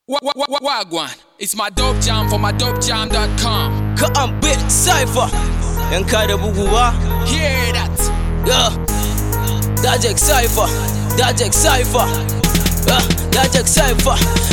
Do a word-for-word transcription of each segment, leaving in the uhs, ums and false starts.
Wagwan, it's my dope jam for my dope jam dot com. Ka an bit cypher, yanka da bugu ba. Hear that? Yeah, Dajek cypher, Dajek cypher, yeah, Dajek cypher.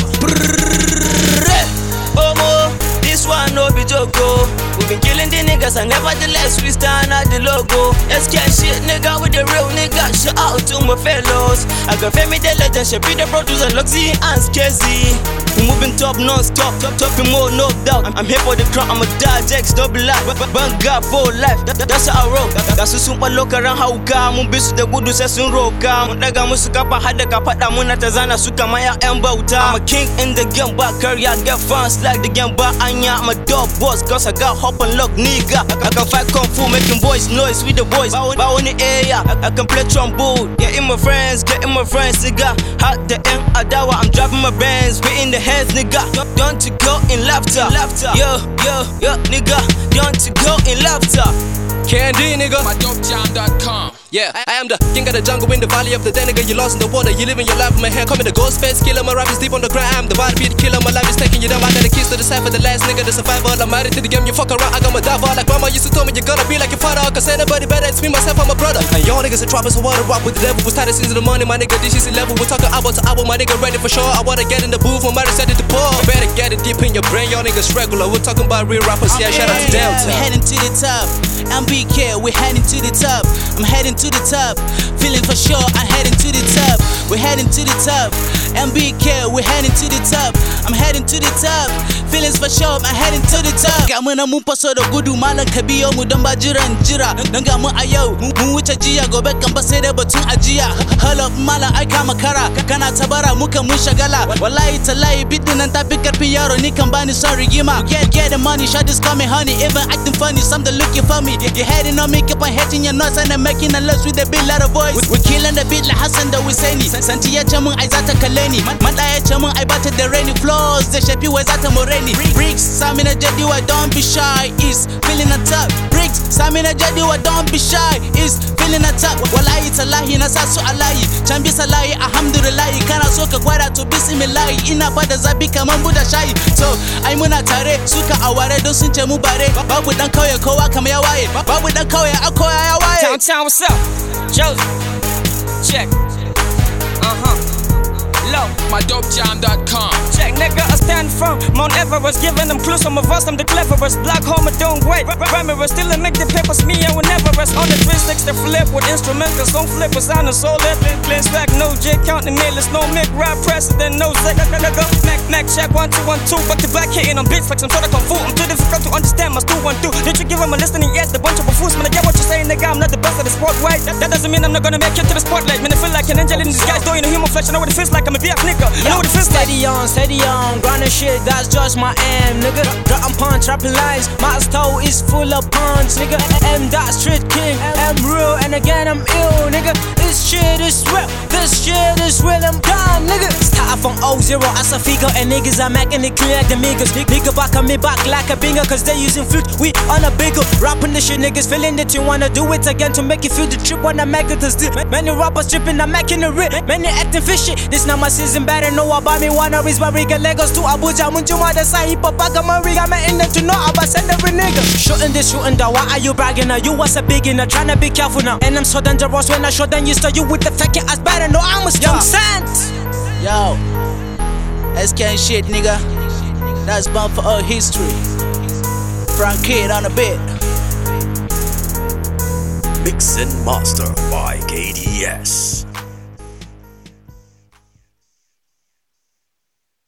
Omo, this one no be joke. We been killing the niggas and nevertheless we stand at the logo. S K shit nigga with the real nigga. Shout out to my fellows. I got Femi the legend, she be the producer, Luxy and Skezzy. We moving top non-stop, top top and more no doubt. I'm, I'm here for the crowd, I'm a Dajek, double life. Bang God for life, that, that, that's how I roll. That's a super look around how ka. Mun bisu da gudu sai sun roka. Mun daga musu kafa hada ka fada muna ta zana su kama ya yan bauta. I'm a king in the game, but career get fans like the game, but anya. I'm a dope boss, cause I got hop and lock nigga. I, I can fight kung fu, making voice noise with the voice. Bow on the air, I, I can play trombone. Getting my friends, getting my friends, nigga. Hot the M Adawa, I'm dropping my bands, spitting the hands, nigga. Don't to go in laughter, laughter. Yo, yo, yo, nigga. Don't to go in laughter. Candy, nigga. my dope jam dot com. Yeah, I am the king of the jungle in the valley of the dead, nigga. You lost in the water, you living your life with my hand. Coming the ghost face killer, my rap is deep on the ground. I'm the body beat killer, my life is taking you down. I got the keys to the cipher, the last nigga, the survivor. I'm married to the game, you fuck around, I got my diver. Like mama used to tell me, you're gonna be like your father. Cause ain't nobody better, it's me, myself, I'm a brother. And y'all niggas are dropping, so water rock with the devil. Was tired of season of the money, my nigga, this is level. We're talking hour to hour, my nigga, ready for sure. I wanna get in the booth, my marriage set it to pour. Better get it deep in your brain, y'all niggas regular. We're talking about real rappers, yeah, shout out to Delta. We're heading to the top, M B K, we're heading to the top. I'm heading to the top. Feeling for sure, I'm heading to the top. We're heading to the top. M B K, we're heading to the top. I'm heading to the top. Feelings for sure, I'm heading to the top. Ga muna mun faso da gudu malan ka biyo mu dan ba jiran jira. Dan ga mu a yau mun wuce jiya gobe kan ba sai da batun ajiya. Hala malan ai kama kara kana tabara muka mun shagala. Wallahi tallahi bidin nan ta fi karfin yaro ni kan bani son rigima. Get get the money, shot is coming honey. Even acting funny, some they looking for me. You're heading on me, keep on hitting your nuts and I'm making a list with a big lot of boys. We're killing the beat like Hassan da Hussaini. Santi ya ce mun ai zata kalle ni. Manda ya ce mun ai bata da rainy flows da shafi wai zata more ni. Bricks, Samina Jadiwa, don't be shy. Is feeling a top. Bricks, Samina Jadiwa, don't be shy. Is feeling a top. Wallahi talahi na sa su alayi. Can bi salahi alhamdulillah. Kana so ka gwada to bismillah. Ina bada zabi kaman buda shayi. So ai muna tare suka aware don sun ce mu bare. Babu dan kauye kowa kamar ya waye. Babu dan kauye akoya ya waye. Town Town, what's up? Joseph, check. Uh-huh. Low. my dope jam dot com. Check, nigga, I stand firm. Mount Everest, giving them clues. I'm a verse, I'm the cleverest. Black Homer, don't wait. Ramirez, still in make the papers. Me, I will never rest. On the three sticks, the flip with instrumentals. Don't flip us on the soul. Let it clean stack. No J, counting nailers. No Mick, rap president. No Zach. Mac, Mac, check. One, two, one, two. Back to back, hitting on beats like some sort of kung fu. I'm too difficult to understand. My stu one, two. Did you give him a listening? Yes, the bunch of fools. Man, I get what you're saying, nigga. I'm not the best of the sport, right? That, that doesn't mean I'm not gonna make it to the spotlight. Man, I feel like an angel in disguise. Doing a human flesh. I know what it feels like. I'm a B F nigga. I know what it feels like. Steady on, steady on, grinding shit, that's just my aim, nigga. Dropping punch, rapping lines, my style is full of punch, nigga. M that street king, I'm real, and again I'm ill, nigga. This shit is real, this shit is real, I'm done, nigga. Start from oh zero as a figure, and niggas are making it clear, the niggas. Nigga back on me back like a binger, cause they using flute, we on a bigger. Rapping this shit, niggas feeling that you wanna do it again to make you feel the trip when I make it to still. Many rappers tripping, I'm making it real. Many acting fishy, this not my season, better know about me. Wanna reach my Riga, Lagos to Abuja. Munjuma the sign, hip hop, I my rig. I'm in there to know about send every nigga. Shooting this, shooting that. Why are you bragging now? You was a beginner, tryna be careful now. And I'm so dangerous when I show them you start you with the fucking ass better. No, I'm a strong scent. Yo, S K shit, nigga. That's bound for our history. Frank Kid on a bit. Mix and master by K D S.